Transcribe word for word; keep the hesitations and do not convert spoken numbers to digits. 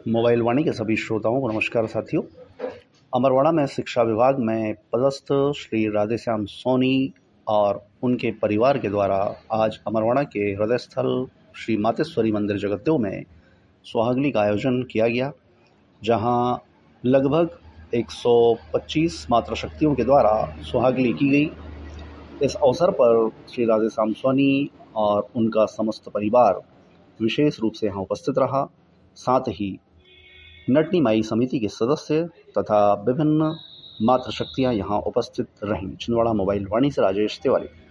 Mobile वाणी के सभी श्रोताओं को नमस्कार साथियों। अमरवाड़ा में शिक्षा विभाग में पदस्थ श्री राधेश्याम सोनी और उनके परिवार के द्वारा आज अमरवाड़ा के हृदय स्थल श्री मातेश्वरी मंदिर जगतदेव में सुहागली का आयोजन किया गया, जहां लगभग एक सौ पच्चीस मातृशक्तियों के द्वारा सुहागली की गई। इस अवसर पर श्री राधेश्याम सोनी और उनका समस्त परिवार विशेष रूप से यहाँ उपस्थित रहा। साथ ही नटनी माई समिति के सदस्य तथा विभिन्न मातृशक्तियाँ यहाँ उपस्थित रहीं। छिंदवाड़ा मोबाइल वाणी से राजेश तिवारी।